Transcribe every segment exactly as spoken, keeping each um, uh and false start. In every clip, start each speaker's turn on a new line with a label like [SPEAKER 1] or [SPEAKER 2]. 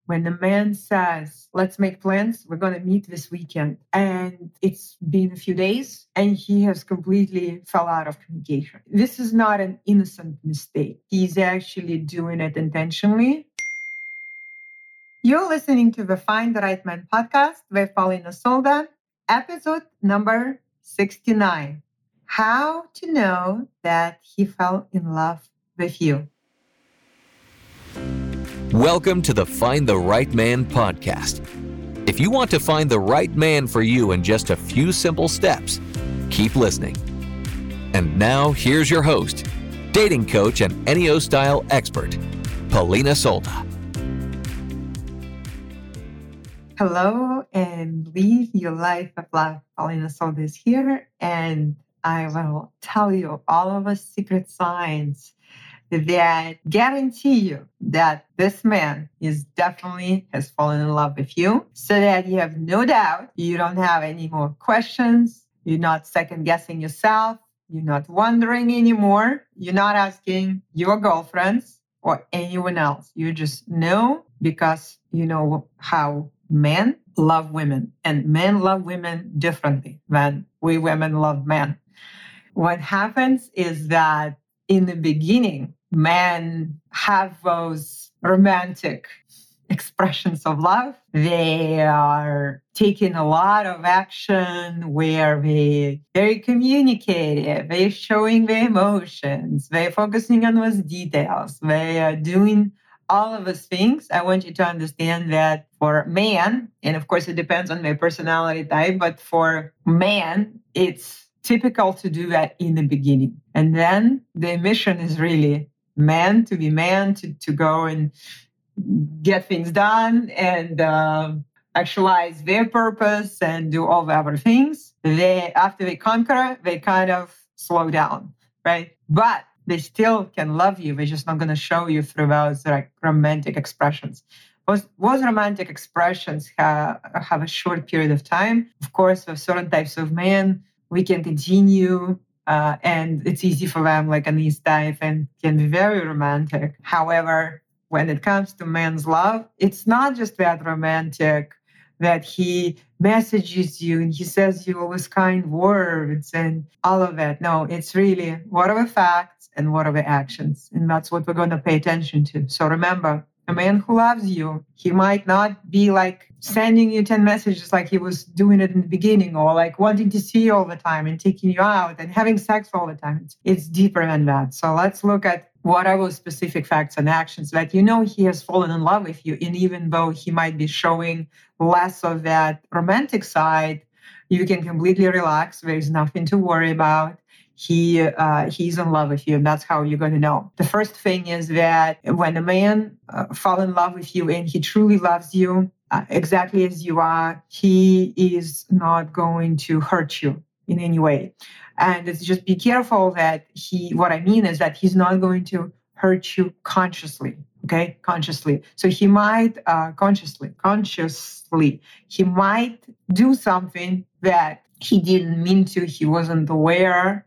[SPEAKER 1] when a man says, let's make plans, we're going to meet this weekend, and it's been a few days and he has completely fell out of communication. This is not an innocent mistake. He's actually doing it intentionally. You're listening to the Find the Right Man podcast with Paulina Solda, episode number sixty-nine. How to know that he fell in love with you.
[SPEAKER 2] Welcome to the Find the Right Man podcast. If you want to find the right man for you in just a few simple steps, keep listening. And now, here's your host, dating coach and N E O style expert, Paulina Solda.
[SPEAKER 1] Hello, and live your life of love. Paulina Solda is here, and I will tell you all of the secret signs that guarantee you that this man is definitely has fallen in love with you, so that you have no doubt, you don't have any more questions, you're not second guessing yourself, you're not wondering anymore, you're not asking your girlfriends or anyone else. You just know because you know how men love women, and men love women differently than we women love men. What happens is that in the beginning, men have those romantic expressions of love. They are taking a lot of action where they, they're communicative, they're showing their emotions, they're focusing on those details, they are doing all of those things. I want you to understand that for man, and of course it depends on my personality type, but for man, it's typical to do that in the beginning. And then the mission is really man to be man, to, to go and get things done and uh, actualize their purpose and do all the other things. They, after they conquer, they kind of slow down, right? But they still can love you. They're just not going to show you through those like romantic expressions. Those, those romantic expressions have, have a short period of time. Of course, with certain types of men, we can continue uh, and it's easy for them, like an East type, and can be very romantic. However, when it comes to man's love, it's not just that romantic that he messages you and he says you always kind words and all of that. No, it's really what are the facts and what are the actions? And that's what we're going to pay attention to. So remember, a man who loves you, he might not be like sending you ten messages like he was doing it in the beginning, or like wanting to see you all the time and taking you out and having sex all the time. It's, it's deeper than that. So let's look at what are those specific facts and actions that you know he has fallen in love with you. And even though he might be showing less of that romantic side, you can completely relax. There's nothing to worry about. He uh, he's in love with you, and that's how you're going to know. The first thing is that when a man uh, falls in love with you and he truly loves you uh, exactly as you are, he is not going to hurt you in any way. And it's just be careful that he, what I mean is that he's not going to hurt you consciously, okay? Consciously. So he might uh, consciously, consciously, he might do something that he didn't mean to, he wasn't aware,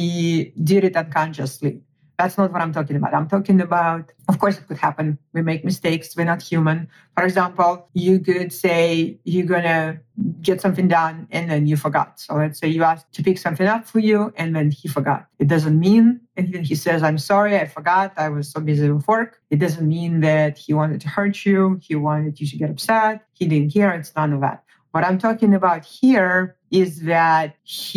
[SPEAKER 1] he did it unconsciously. That's not what I'm talking about. I'm talking about, of course, it could happen. We make mistakes. We're not human. For example, you could say you're going to get something done and then you forgot. So let's say you asked to pick something up for you and then he forgot. It doesn't mean, and then he says, I'm sorry, I forgot. I was so busy with work. It doesn't mean that he wanted to hurt you. He wanted you to get upset. He didn't care. It's none of that. What I'm talking about here is that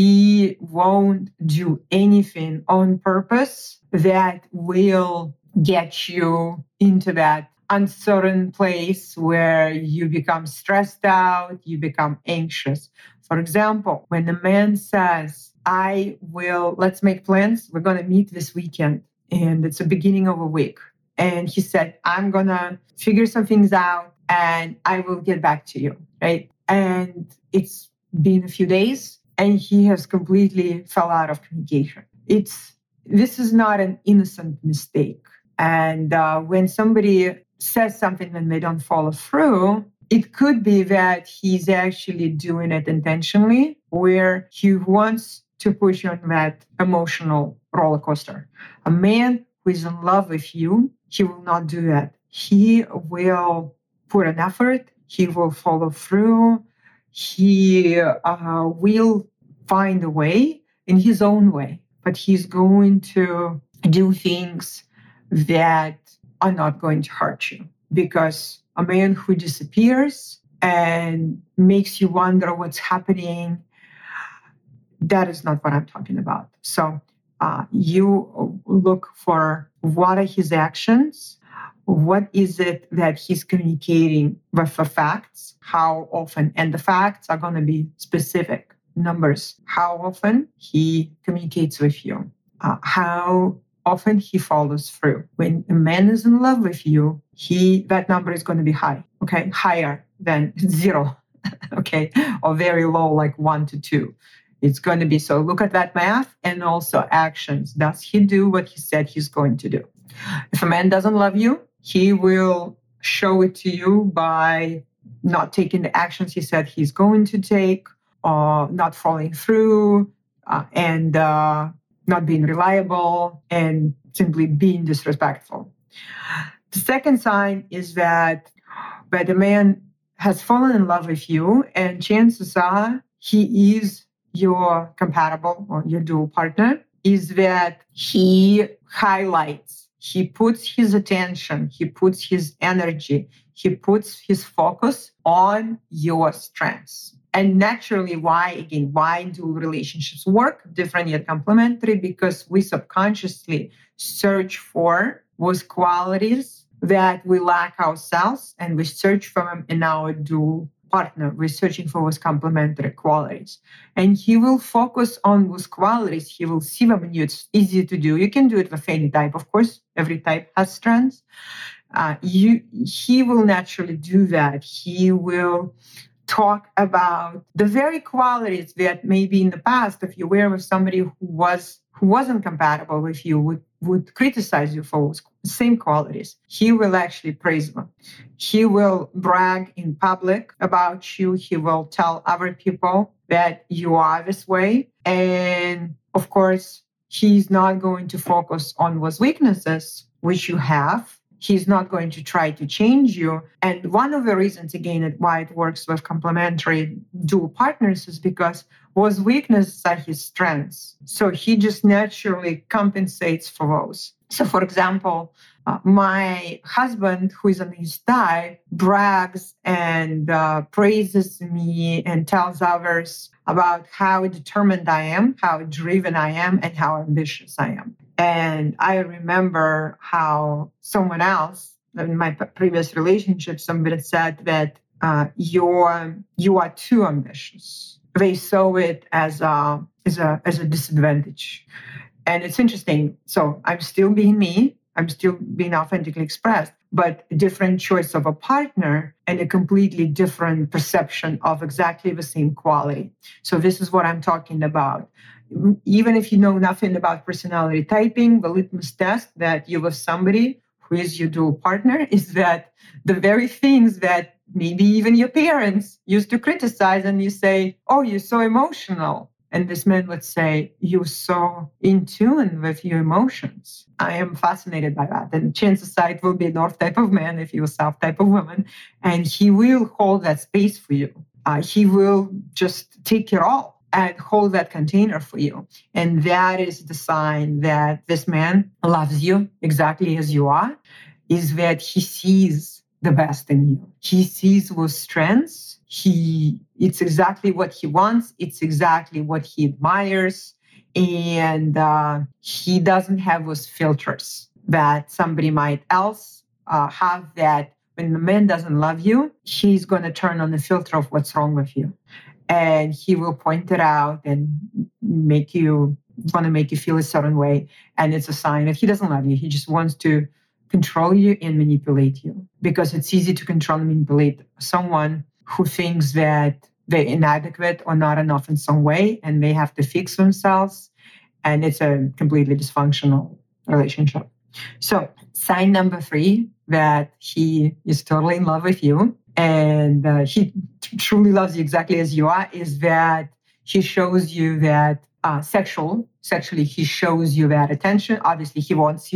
[SPEAKER 1] he won't do anything on purpose that will get you into that uncertain place where you become stressed out, you become anxious. For example, when a man says, I will, let's make plans, we're going to meet this weekend, and it's the beginning of a week. And he said, I'm going to figure some things out and I will get back to you, right? And it's been a few days and he has completely fell out of communication. It's This is not an innocent mistake. And uh, when somebody says something and they don't follow through, it could be that he's actually doing it intentionally, where he wants to push you on that emotional roller coaster. A man who is in love with you, he will not do that. He will put an effort. He will follow through. He uh, will find a way in his own way, but he's going to do things that are not going to hurt you. Because a man who disappears and makes you wonder what's happening, that is not what I'm talking about. So uh, you look for what are his actions, what is it that he's communicating with the facts, how often, and the facts are going to be specific numbers, how often he communicates with you, uh, how often he follows through. When a man is in love with you, he that number is going to be high, okay, higher than zero, okay, or very low, like one to two. It's going to be, so look at that math and also actions. Does he do what he said he's going to do? If a man doesn't love you, he will show it to you by not taking the actions he said he's going to take, or not following through, uh, and uh, not being reliable, and simply being disrespectful. The second sign is that, that the man has fallen in love with you, and chances are he is your compatible or your dual partner, is that he highlights, he puts his attention, he puts his energy, he puts his focus on your strengths. And naturally, why, again, why do relationships work? Different yet complementary, because we subconsciously search for those qualities that we lack ourselves, and we search for them in our dual partner. We're searching for those complementary qualities. And he will focus on those qualities. He will see them in you. It's easy to do. You can do it with any type, of course. Every type has strengths. Uh, you, he will naturally do that. He will talk about the very qualities that maybe in the past, if you were with somebody who was who wasn't compatible with you, would, would criticize you for those same qualities. He will actually praise them. He will brag in public about you. He will tell other people that you are this way. And of course, he's not going to focus on those weaknesses which you have. He's not going to try to change you. And one of the reasons, again, why it works with complementary dual partners is because those weaknesses are his strengths. So he just naturally compensates for those. So, for example, uh, my husband, who is on his side, brags and uh, praises me and tells others about how determined I am, how driven I am, and how ambitious I am. And I remember how someone else in my previous relationship, somebody said that uh, you're you are too ambitious. They saw it as a as a as a disadvantage. And it's interesting. So I'm still being me. I'm still being authentically expressed, but a different choice of a partner and a completely different perception of exactly the same quality. So this is what I'm talking about. Even if you know nothing about personality typing, the litmus test that you have somebody who is your dual partner is that the very things that maybe even your parents used to criticize, and you say, oh, you're so emotional. And this man would say, you're so in tune with your emotions. I am fascinated by that. And chances are it will be a North type of man if you're a South type of woman. And he will hold that space for you. Uh, he will just take it all and hold that container for you. And that is the sign that this man loves you exactly as you are, is that he sees the best in you. He sees those strengths. He, it's exactly what he wants. It's exactly what he admires. And uh, he doesn't have those filters that somebody might else uh, have, that when the man doesn't love you, he's going to turn on the filter of what's wrong with you. And he will point it out and make you, want to make you feel a certain way. And it's a sign that he doesn't love you. He just wants to control you and manipulate you, because it's easy to control and manipulate someone who thinks that they're inadequate or not enough in some way, and they have to fix themselves. And it's a completely dysfunctional relationship. So sign number three, that he is totally in love with you and uh, he t- truly loves you exactly as you are, is that he shows you that uh, sexual, sexually, he shows you that attention. Obviously, he wants you.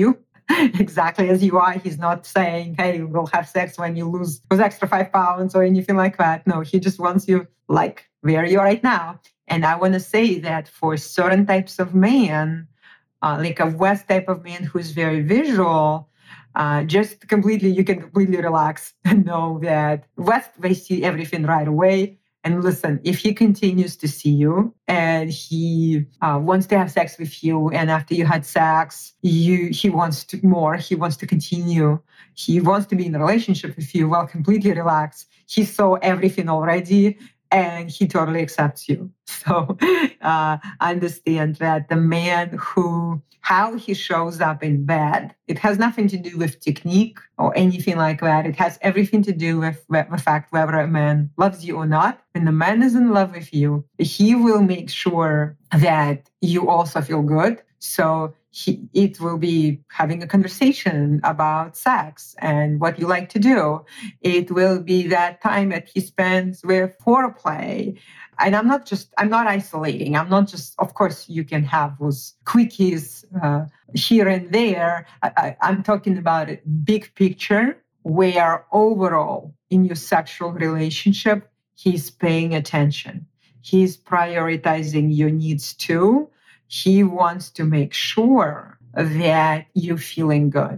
[SPEAKER 1] exactly as you are. He's not saying, hey, we'll have sex when you lose those extra five pounds or anything like that. No, he just wants you like where you are right now. And I want to say that for certain types of men, uh, like a West type of man who's very visual, uh, just completely, you can completely relax and know that West, they see everything right away. And listen, if he continues to see you and he uh, wants to have sex with you, and after you had sex, you he wants to more, he wants to continue, he wants to be in a relationship with you, well, completely relax. He saw everything already and he totally accepts you. So uh, understand that the man who, how he shows up in bed, it has nothing to do with technique or anything like that. It has everything to do with the fact whether a man loves you or not. When the man is in love with you, he will make sure that you also feel good. So he, it will be having a conversation about sex and what you like to do. It will be that time that he spends with foreplay. And I'm not just, I'm not isolating. I'm not just, of course, you can have those quickies uh, here and there. I, I, I'm talking about a big picture where overall in your sexual relationship, he's paying attention. He's prioritizing your needs too. He wants to make sure that you're feeling good.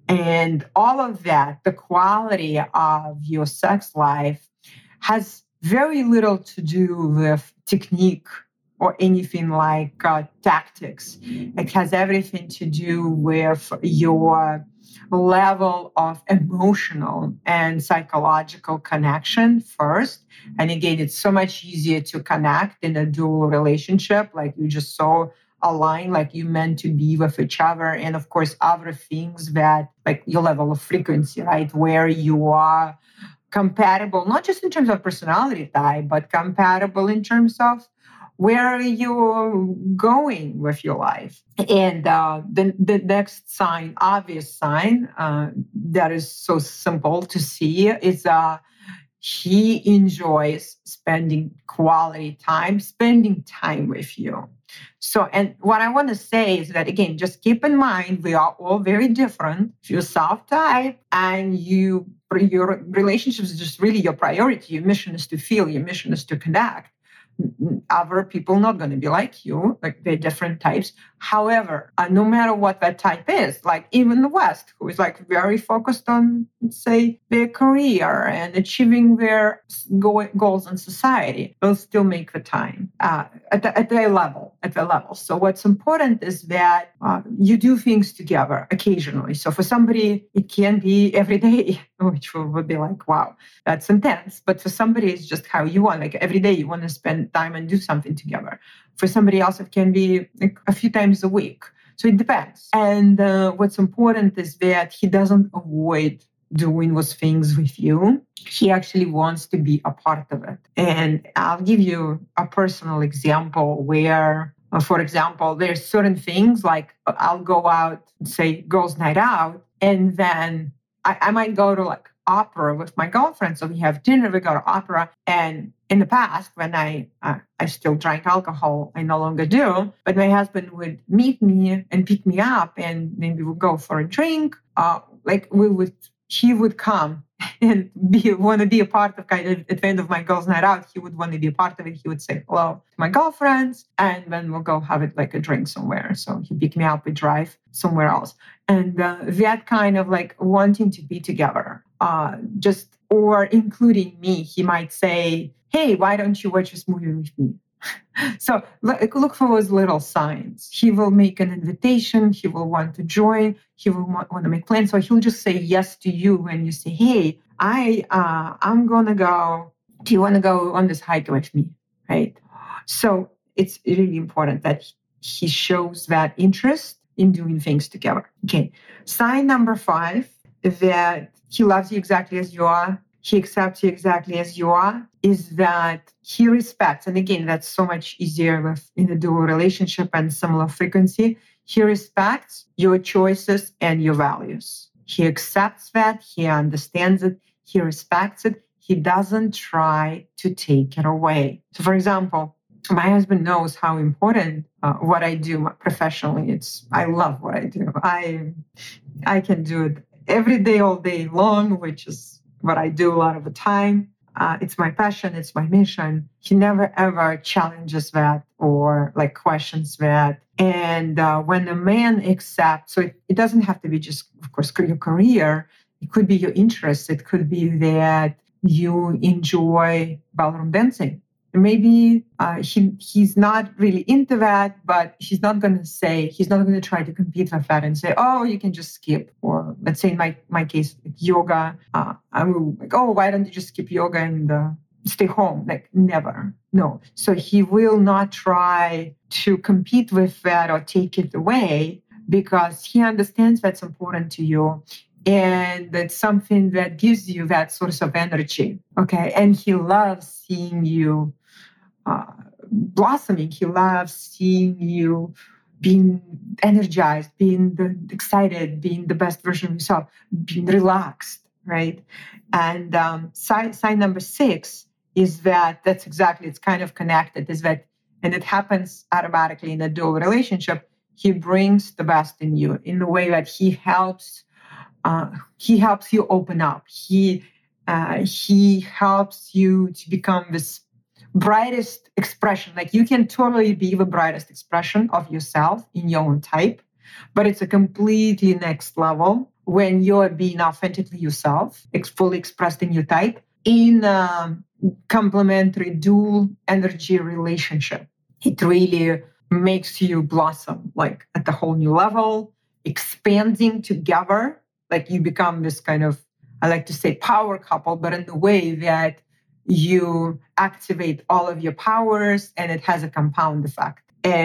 [SPEAKER 1] And all of that, the quality of your sex life has very little to do with technique or anything like uh, tactics. It has everything to do with your level of emotional and psychological connection first. And again, it's so much easier to connect in a dual relationship, like you just so align, like you meant to be with each other. And of course, other things that like your level of frequency, right? Where you are compatible, not just in terms of personality type, but compatible in terms of where you're going with your life. And uh, the, the next sign, obvious sign uh, that is so simple to see is uh, he enjoys spending quality time, spending time with you. So, and what I want to say is that, again, just keep in mind, we are all very different. If you're soft type and you, your relationship is just really your priority, your mission is to feel, your mission is to connect. Other people not going to be like you, like they're different types. However, uh, no matter what that type is, like even the West, who is like very focused on, let's say, their career and achieving their go- goals in society, they'll still make the time uh, at, the, at their level, at their level. So what's important is that uh, you do things together occasionally. So for somebody, it can be every day, which would be like, wow, that's intense. But for somebody, it's just how you want. Like every day you want to spend time and do something together. For somebody else, it can be like a few times a week. So it depends. And uh, what's important is that he doesn't avoid doing those things with you. He actually wants to be a part of it. And I'll give you a personal example where, uh, for example, there's certain things like I'll go out, say, girls' night out, and then I, I might go to like opera with my girlfriend. So we have dinner, we go to opera. And in the past, when I uh, I still drank alcohol, I no longer do, but my husband would meet me and pick me up and maybe we'd go for a drink. Uh, like we would, he would come and be want to be a part of kind of at the end of my girls' night out. He would want to be a part of it. He would say hello to my girlfriends, and then we'll go have it like a drink somewhere. So he'd pick me up, we drive somewhere else, and uh, that kind of like wanting to be together, uh, just or including me. He might say, "Hey, why don't you watch this movie with me?" So look, look for those little signs. He will make an invitation. He will want to join. He will want to make plans. So he'll just say yes to you when you say, "Hey, I, uh, I'm gonna go. Do you want to go on this hike with me?" Right? So it's really important that he shows that interest in doing things together. Okay. Sign number five, that he loves you exactly as you are. He accepts you exactly as you are, is that he respects, and again, that's so much easier with in a dual relationship and similar frequency. He respects your choices and your values. He accepts that, he understands it, he respects it. He doesn't try to take it away. So for example, my husband knows how important uh, what I do professionally. It's I love what I do. I I can do it every day, all day long, which is what I do a lot of the time. Uh, it's my passion. It's my mission. He never ever challenges that or like questions that. And uh, when a man accepts, so it, it doesn't have to be just, of course, your career. It could be your interests. It could be that you enjoy ballroom dancing. Maybe uh, he he's not really into that, but he's not going to say, he's not going to try to compete with that and say, oh, you can just skip. Or let's say in my, my case, like yoga, uh, I'm like, oh, why don't you just skip yoga and uh, stay home? Like never, no. So he will not try to compete with that or take it away because he understands that's important to you. And it's something that gives you that source of energy, okay? And he loves seeing you uh, blossoming. He loves seeing you being energized, being the, excited, being the best version of yourself, being relaxed, right? And um, sign, sign number six is that that's exactly, it's kind of connected, is that, and it happens automatically in a dual relationship, he brings the best in you in the way that he helps Uh, he helps you open up. He uh, he helps you to become this brightest expression. Like you can totally be the brightest expression of yourself in your own type, but it's a completely next level when you're being authentically yourself, ex- fully expressed in your type, in a complementary dual energy relationship. It really makes you blossom like at a whole new level, expanding together. Like you become this kind of, I like to say power couple, but in the way that you activate all of your powers and it has a compound effect.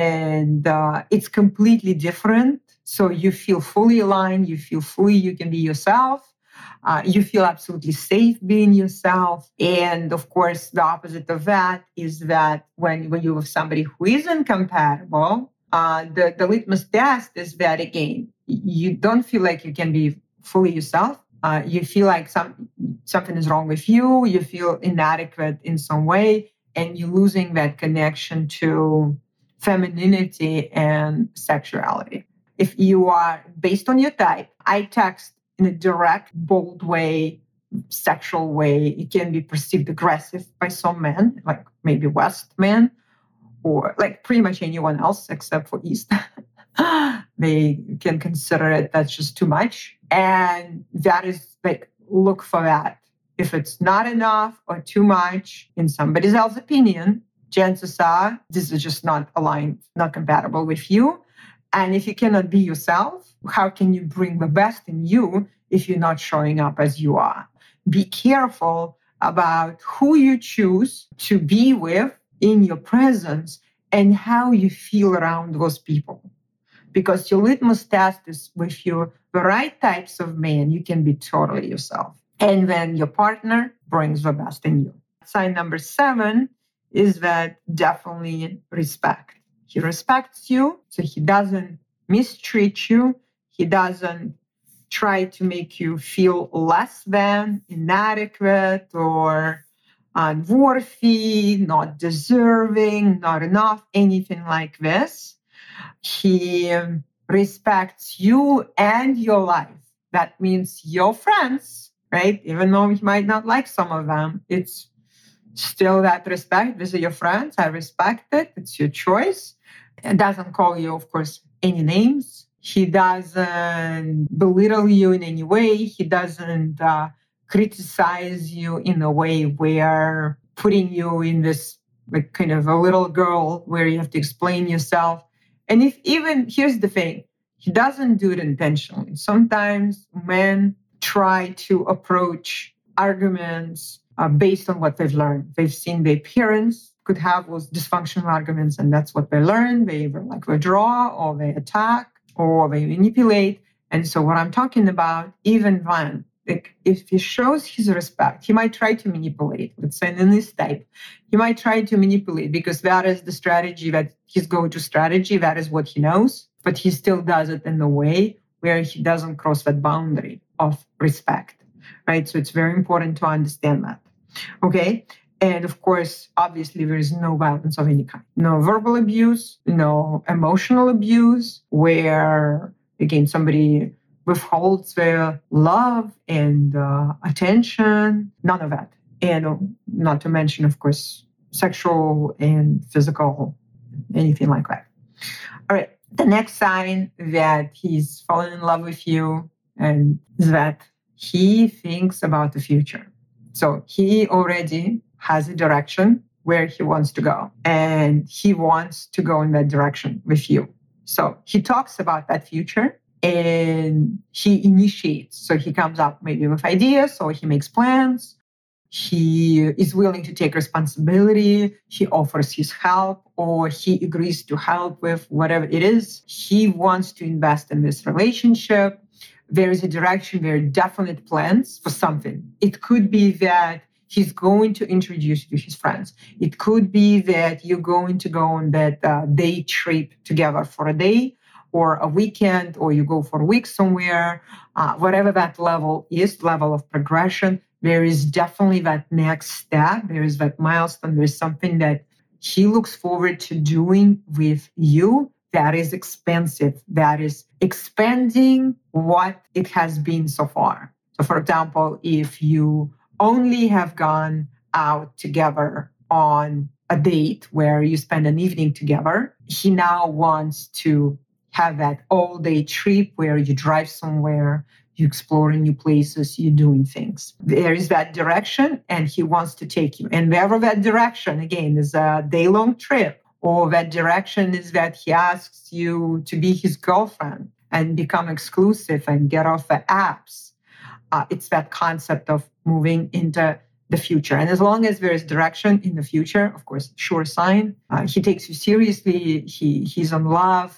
[SPEAKER 1] And uh, it's completely different. So you feel fully aligned, you feel free, you can be yourself. Uh, you feel absolutely safe being yourself. And of course, the opposite of that is that when, when you're with somebody who isn't compatible, uh, the, the litmus test is that, again, you don't feel like you can be fully yourself. Uh, you feel like some something is wrong with you. You feel inadequate in some way, and you're losing that connection to femininity and sexuality. If you are based on your type, I text in a direct, bold way, sexual way. It can be perceived aggressive by some men, like maybe West men, or like pretty much anyone else except for East. They can consider it that's just too much. And that is like, look for that. If it's not enough or too much in somebody else's opinion, chances are this is just not aligned, not compatible with you. And if you cannot be yourself, how can you bring the best in you if you're not showing up as you are? Be careful about who you choose to be with in your presence and how you feel around those people. Because your litmus test is with your the right types of men, you can be totally yourself. And then your partner brings the best in you. Sign number seven is that definitely respect. He respects you, so he doesn't mistreat you. He doesn't try to make you feel less than, inadequate, or unworthy, not deserving, not enough, anything like this. He respects you and your life. That means your friends, right? Even though he might not like some of them, it's still that respect. These are your friends. I respect it. It's your choice. It doesn't call you, of course, any names. He doesn't belittle you in any way. He doesn't uh, criticize you in a way where putting you in this like kind of a little girl where you have to explain yourself. And if even, here's the thing, he doesn't do it intentionally. Sometimes men try to approach arguments uh, based on what they've learned. They've seen their parents could have those dysfunctional arguments, and that's what they learn. They either like withdraw or they attack or they manipulate. And so what I'm talking about, even then, like if he shows his respect, he might try to manipulate, let's say in this type, he might try to manipulate because that is the strategy, that his go-to strategy, that is what he knows, but he still does it in a way where he doesn't cross that boundary of respect, right? So it's very important to understand that, okay? And of course, obviously, there is no violence of any kind, no verbal abuse, no emotional abuse, where, again, somebody withholds their love and uh, attention, none of that. And uh, not to mention, of course, sexual and physical, anything like that. All right. The next sign that he's fallen in love with you and is that he thinks about the future. So he already has a direction where he wants to go, and he wants to go in that direction with you. So he talks about that future and he initiates. So he comes up maybe with ideas, or he makes plans. He is willing to take responsibility. He offers his help, or he agrees to help with whatever it is. He wants to invest in this relationship. There is a direction, there are definite plans for something. It could be that he's going to introduce you to his friends. It could be that you're going to go on that uh, day trip together for a day or a weekend, or you go for a week somewhere. Uh, whatever that level is, level of progression, there is definitely that next step. There is that milestone. There's something that he looks forward to doing with you that is expensive, that is expanding what it has been so far. So, for example, if you only have gone out together on a date where you spend an evening together, he now wants to have that all-day trip where you drive somewhere, you explore new places, you're doing things. There is that direction, and he wants to take you. And wherever that direction, again, is a day-long trip, or that direction is that he asks you to be his girlfriend and become exclusive and get off the apps. Uh, it's that concept of moving into the future. And as long as there is direction in the future, of course, sure sign. Uh, he takes you seriously. He He's in love.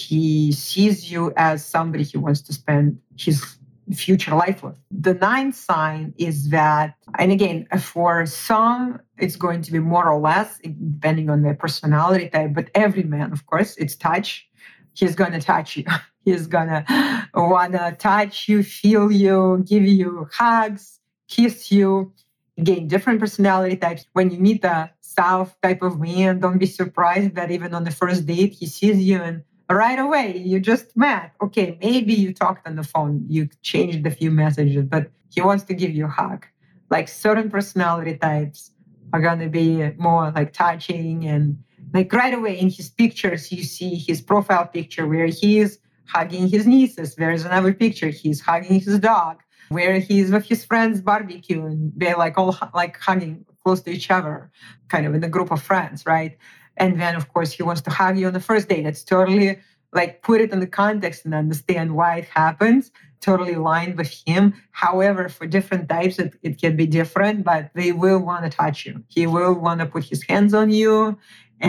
[SPEAKER 1] He sees you as somebody he wants to spend his future life with. The ninth sign is that, and again, for some, it's going to be more or less, depending on their personality type, but every man, of course, it's touch. He's going to touch you. He's going to want to touch you, feel you, give you hugs, kiss you. Again, different personality types. When you meet a South type of man, don't be surprised that even on the first date, he sees you and right away, you just met. Okay, maybe you talked on the phone, you changed a few messages, but he wants to give you a hug. Like certain personality types are going to be more like touching, and like right away in his pictures, you see his profile picture where he is hugging his nieces. There's another picture, he's hugging his dog, where he's with his friends barbecue, and they're like all like hugging close to each other, kind of in a group of friends, right? And then, of course, he wants to hug you on the first date. That's totally like put it in the context and understand why it happens. Totally aligned with him. However, for different types, it, it can be different, but they will want to touch you. He will want to put his hands on you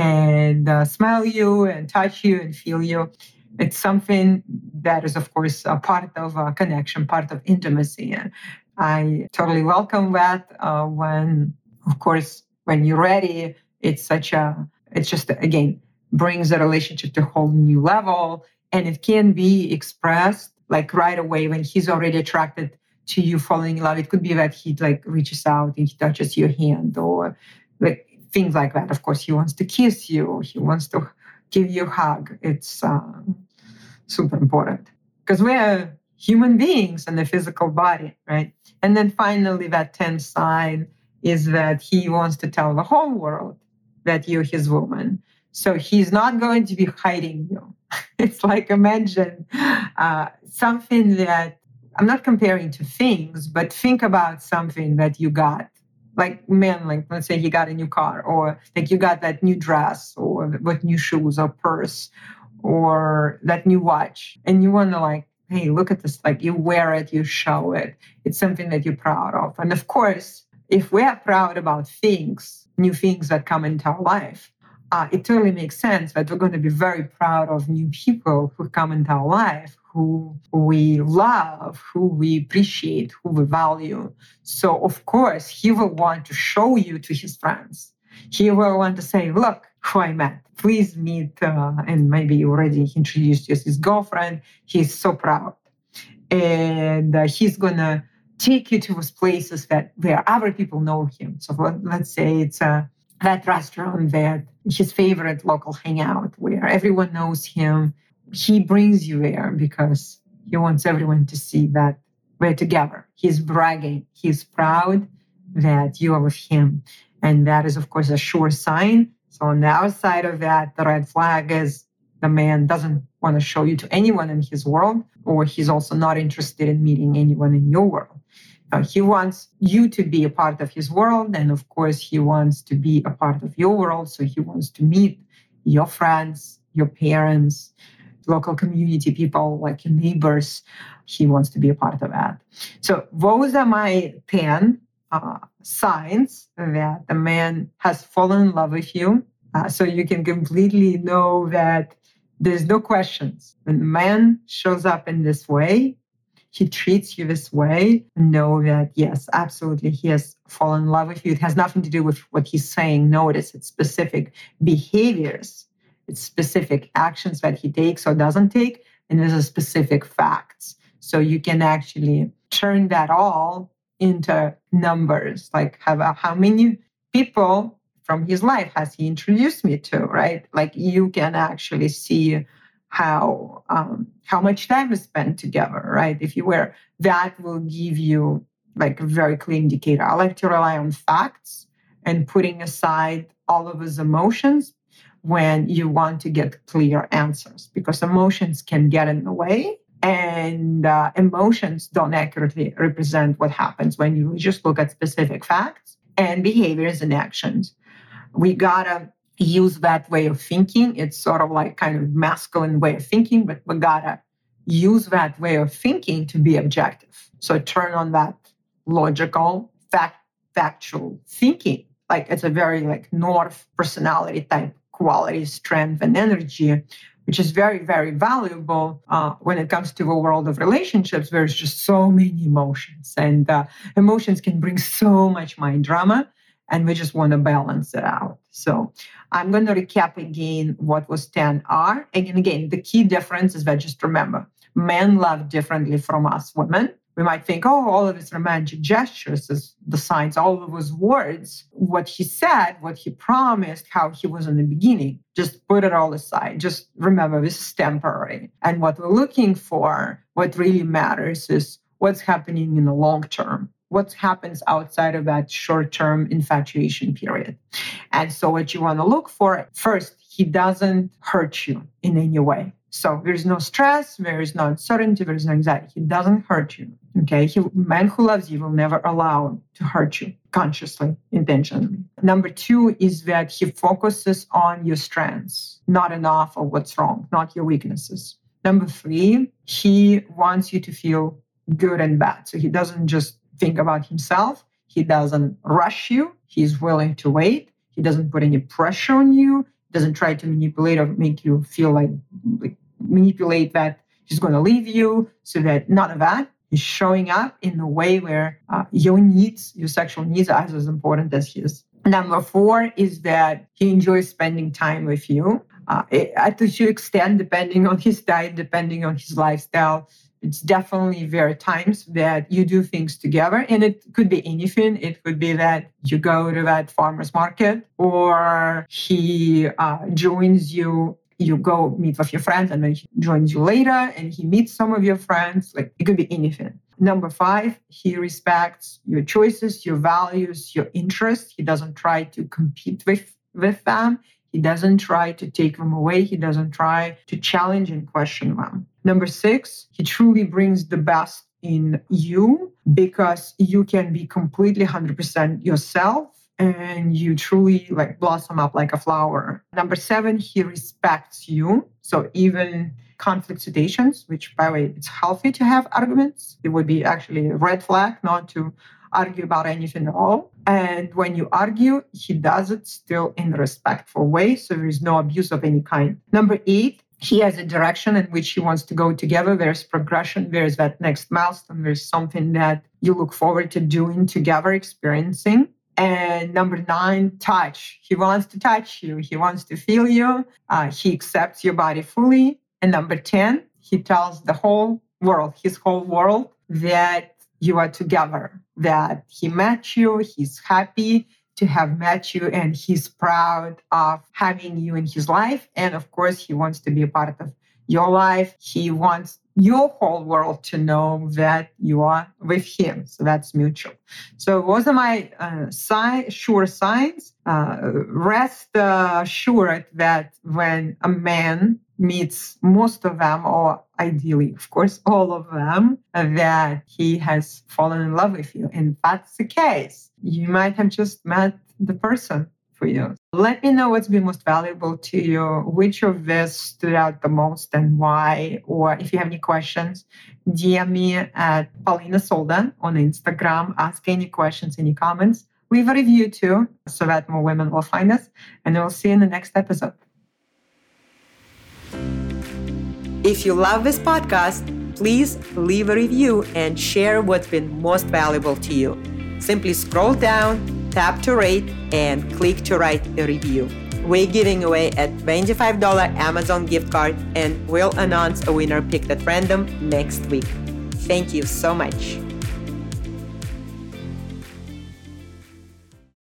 [SPEAKER 1] and uh, smell you and touch you and feel you. It's something that is, of course, a part of a connection, part of intimacy. And I totally welcome that uh, when, of course, when you're ready, it's such a It's just, again, brings the relationship to a whole new level. And it can be expressed like right away when he's already attracted to you, falling in love. It could be that he like reaches out and he touches your hand, or like things like that. Of course, he wants to kiss you. He wants to give you a hug. It's uh, super important because we're human beings in the physical body, right? And then finally, that tenth sign is that he wants to tell the whole world that you're his woman. So he's not going to be hiding you. It's like, imagine uh, something that, I'm not comparing to things, but think about something that you got. Like men, like let's say you got a new car, or like you got that new dress, or with new shoes or purse, or that new watch. And you want to like, hey, look at this. Like you wear it, you show it. It's something that you're proud of. And of course, if we are proud about things, new things that come into our life, uh, it totally makes sense that we're going to be very proud of new people who come into our life, who we love, who we appreciate, who we value. So, of course, he will want to show you to his friends. He will want to say, look who I met. Please meet, uh, and maybe you already introduced you as his girlfriend. He's so proud. And uh, he's going to take you to those places that where other people know him. So let, let's say it's a that restaurant that his favorite local hangout where everyone knows him. He brings you there because he wants everyone to see that we're together. He's bragging. He's proud that you are with him. And that is, of course, a sure sign. So on the outside of that, the red flag is the man doesn't want to show you to anyone in his world, or he's also not interested in meeting anyone in your world. Uh, he wants you to be a part of his world. And of course, he wants to be a part of your world. So he wants to meet your friends, your parents, local community people, like your neighbors. He wants to be a part of that. So those are my ten uh, signs that the man has fallen in love with you. Uh, so you can completely know that there's no questions. When the man shows up in this way, he treats you this way, know that, yes, absolutely, he has fallen in love with you. It has nothing to do with what he's saying. Notice it's specific behaviors. It's specific actions that he takes or doesn't take. And there's a specific facts. So you can actually turn that all into numbers. Like how, how many people from his life has he introduced me to, right? Like you can actually see how um, how much time is spent together, right? If you were, that will give you like a very clear indicator. I like to rely on facts and putting aside all of his emotions when you want to get clear answers, because emotions can get in the way, and uh, emotions don't accurately represent what happens when you just look at specific facts and behaviors and actions. We gotta use that way of thinking. It's sort of like kind of masculine way of thinking, but we gotta use that way of thinking to be objective. So turn on that logical, fact, factual thinking. Like it's a very like North personality type quality, strength, and energy, which is very, very valuable uh, when it comes to the world of relationships. There's just so many emotions, and uh, emotions can bring so much mind drama. And we just want to balance it out. So I'm going to recap again what was ten R. And again, the key difference is that just remember, men love differently from us women. We might think, oh, all of his romantic gestures is the signs, all of his words, what he said, what he promised, how he was in the beginning. Just put it all aside. Just remember, this is temporary. And what we're looking for, what really matters is what's happening in the long term. What happens outside of that short-term infatuation period. And so what you want to look for, first, he doesn't hurt you in any way. So there's no stress, there is no uncertainty, there is no anxiety. He doesn't hurt you, okay? He, man who loves you will never allow to hurt you consciously, intentionally. Number two is that he focuses on your strengths, not enough of what's wrong, not your weaknesses. Number three, he wants you to feel good and bad. So he doesn't just think about himself. He doesn't rush you. He's willing to wait. He doesn't put any pressure on you. He doesn't try to manipulate or make you feel like, like manipulate that he's going to leave you. So that none of that. He's showing up in a way where uh, your needs, your sexual needs are as important as his. Number four is that he enjoys spending time with you. Uh, at a certain extent, depending on his diet, depending on his lifestyle. It's definitely there are times that you do things together, and it could be anything. It could be that you go to that farmer's market, or he uh, joins you, you go meet with your friends, and then he joins you later, and he meets some of your friends. Like it could be anything. Number five, he respects your choices, your values, your interests. He doesn't try to compete with, with them. He doesn't try to take them away. He doesn't try to challenge and question them. Number six, he truly brings the best in you because you can be completely one hundred percent yourself and you truly like blossom up like a flower. Number seven, he respects you. So even conflict situations, which by the way, it's healthy to have arguments. It would be actually a red flag not to argue about anything at all. And when you argue, he does it still in a respectful way. So there is no abuse of any kind. Number eight, he has a direction in which he wants to go together. There's progression. There's that next milestone. There's something that you look forward to doing together, experiencing. And number nine, touch. He wants to touch you. He wants to feel you. Uh, he accepts your body fully. And number ten, he tells the whole world, his whole world, that you are together, that he met you, he's happy to have met you, and he's proud of having you in his life. And of course, he wants to be a part of your life. He wants your whole world to know that you are with him. So that's mutual. So those are my uh, si- sure signs. Uh, rest uh, assured that when a man meets most of them, or ideally, of course, all of them, uh, that he has fallen in love with you. And if that's the case, you might have just met the person for you. Let me know what's been most valuable to you, which of this stood out the most and why, or if you have any questions, D M me at Paulina Solda on Instagram, ask any questions, any comments, leave a review too, so that more women will find us, and we'll see you in the next episode. If you love this podcast, please leave a review and share what's been most valuable to you. Simply scroll down, tap to rate, and click to write a review. We're giving away a twenty-five dollars Amazon gift card, and we'll announce a winner picked at random next week. Thank you so much.